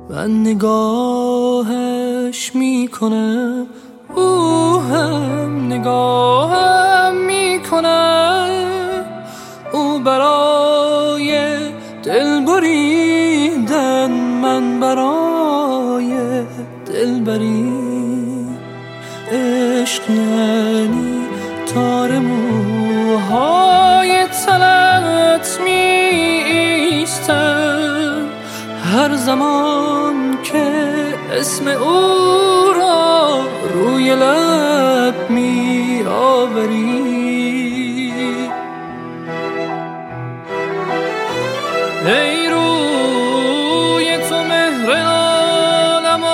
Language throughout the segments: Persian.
من نگاهش میکنم، او هم نگاهم میکنه. او برای دل بریدن، من برای دل برید. عشق یعنی تار موهای تنت میایستم هر زمان که اسم او را روی لب می آوری. ای روی تو مهر عالم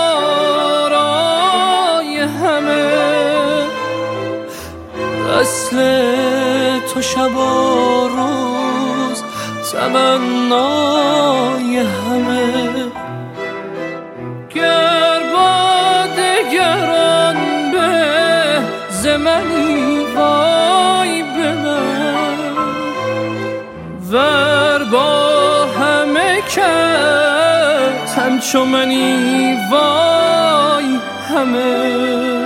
آرای همه، اصل تو شب و روز تمنای همه. گر با دگران به زمانی وای به من، ور با همه کس همچو منی وای همه.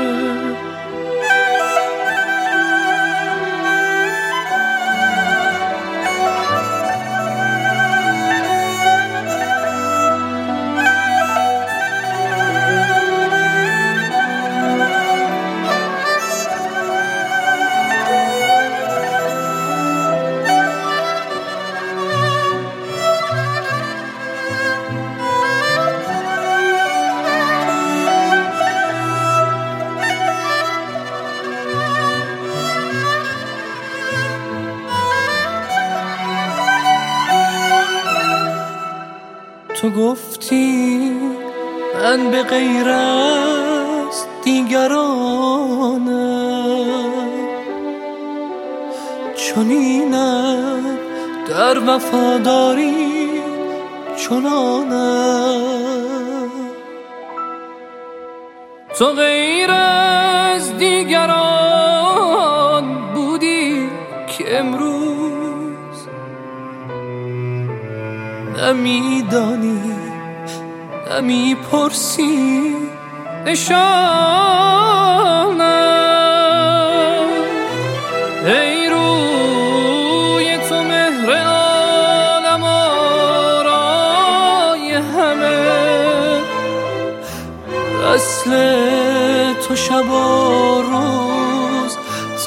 تو گفتی من به غیر از دیگرانم، چنینم در وفاداری چنانم. تو غیر از دیگران بودی که امروز نمیدانی، نمیپرسی نشانم. ای روی تو مهر عالم آرای همه، اصل تو شب و روز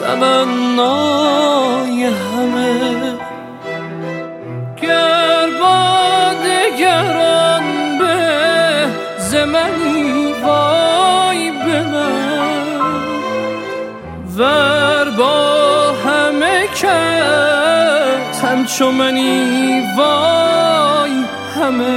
تمنای همه. گر با دگران به زمانی وای به من، ور با همه کس همچو منی وای همه.